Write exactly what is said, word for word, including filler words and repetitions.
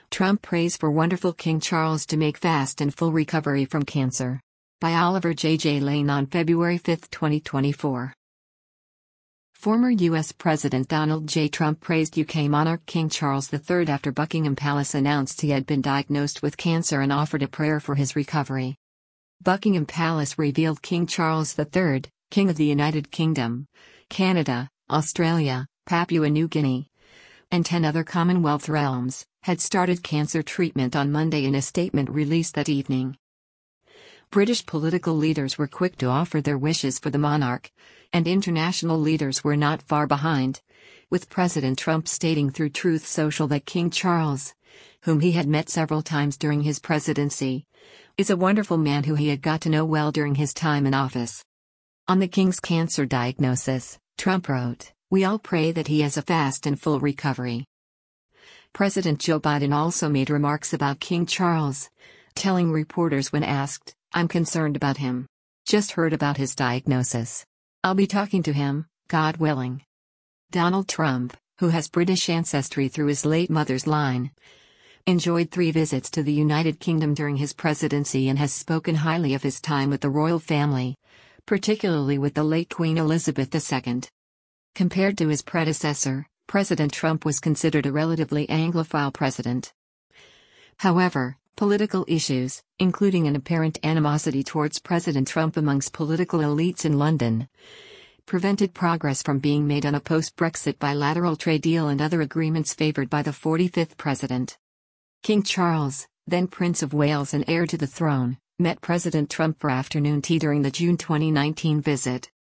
Trump prays for wonderful King Charles to make fast and full recovery from cancer. By Oliver J. J. Lane on February fifth, twenty twenty-four. Former U S President Donald J. Trump praised U K monarch King Charles the third after Buckingham Palace announced he had been diagnosed with cancer and offered a prayer for his recovery. Buckingham Palace revealed King Charles the third, King of the United Kingdom, Canada, Australia, Papua New Guinea, and ten other Commonwealth realms, had started cancer treatment on Monday in a statement released that evening. British political leaders were quick to offer their wishes for the monarch, and international leaders were not far behind, with President Trump stating through Truth Social that King Charles, whom he had met several times during his presidency, is a wonderful man who he had got to know well during his time in office. On the King's cancer diagnosis, Trump wrote, "We all pray that he has a fast and full recovery." President Joe Biden also made remarks about King Charles, telling reporters when asked, "I'm concerned about him. Just heard about his diagnosis. I'll be talking to him, God willing." Donald Trump, who has British ancestry through his late mother's line, enjoyed three visits to the United Kingdom during his presidency and has spoken highly of his time with the royal family, particularly with the late Queen Elizabeth the Second. Compared to his predecessor, President Trump was considered a relatively Anglophile president. However, political issues, including an apparent animosity towards President Trump amongst political elites in London, prevented progress from being made on a post-Brexit bilateral trade deal and other agreements favored by the forty-fifth president. King Charles, then Prince of Wales and heir to the throne, met President Trump for afternoon tea during the June twenty nineteen visit.